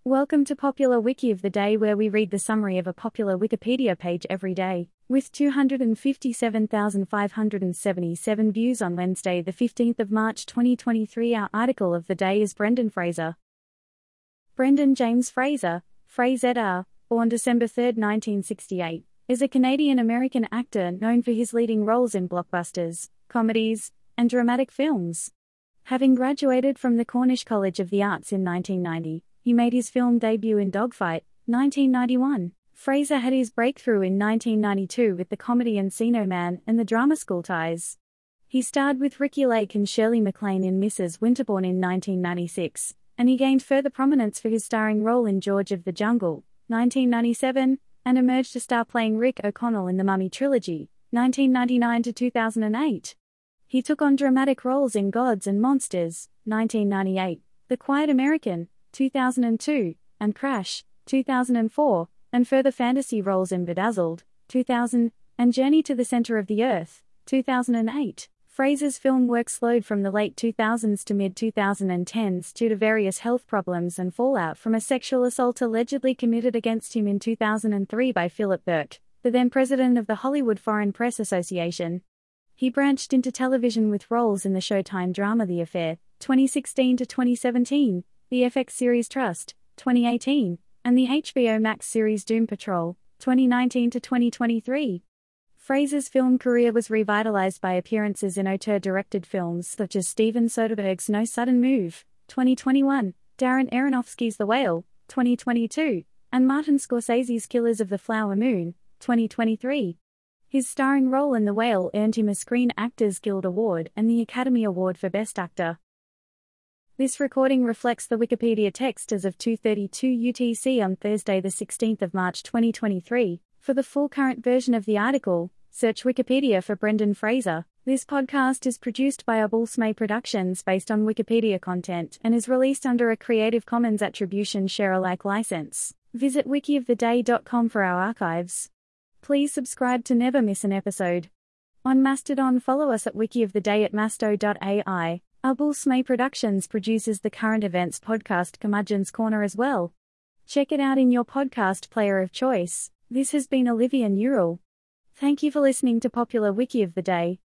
Welcome to Popular Wiki of the Day, where we read the summary of a popular Wikipedia page every day. With 257,577 views on Wednesday, the 15th of March 2023, our article of the day is Brendan Fraser. Brendan James Fraser, Fraser, born December 3, 1968, is a Canadian-American actor known for his leading roles in blockbusters, comedies, and dramatic films. Having graduated from the Cornish College of the Arts in 1990, he made his film debut in Dogfight, 1991. Fraser had his breakthrough in 1992 with the comedy Encino Man and the drama School Ties. He starred with Ricki Lake and Shirley MacLaine in Mrs. Winterbourne in 1996, and he gained further prominence for his starring role in George of the Jungle, 1997, and emerged a star playing Rick O'Connell in the Mummy Trilogy, 1999 to 2008. He took on dramatic roles in Gods and Monsters, 1998, The Quiet American, 2002, and Crash, 2004, and further fantasy roles in Bedazzled, 2000, and Journey to the Center of the Earth, 2008. Fraser's film work slowed from the late 2000s to mid-2010s due to various health problems and fallout from a sexual assault allegedly committed against him in 2003 by Philip Burke, the then president of the Hollywood Foreign Press Association. He branched into television with roles in the Showtime drama The Affair, 2016 to 2017, the FX series Trust, 2018, and the HBO Max series Doom Patrol, 2019 to 2023. Fraser's film career was revitalized by appearances in auteur-directed films such as Steven Soderbergh's No Sudden Move, 2021, Darren Aronofsky's The Whale, 2022, and Martin Scorsese's Killers of the Flower Moon, 2023. His starring role in The Whale earned him a Screen Actors Guild Award and the Academy Award for Best Actor. This recording reflects the Wikipedia text as of 2:32 UTC on Thursday the 16th of March 2023. For the full current version of the article, search Wikipedia for Brendan Fraser. This podcast is produced by Abulsmay Productions based on Wikipedia content and is released under a Creative Commons Attribution Share-alike license. Visit wikioftheday.com for our archives. Please subscribe to never miss an episode. On Mastodon, follow us at wikioftheday at masto.ai. Abulsmay Productions produces the current events podcast Curmudgeon's Corner as well. Check it out in your podcast player of choice. This has been Olivia Newell. Thank you for listening to Popular Wiki of the Day.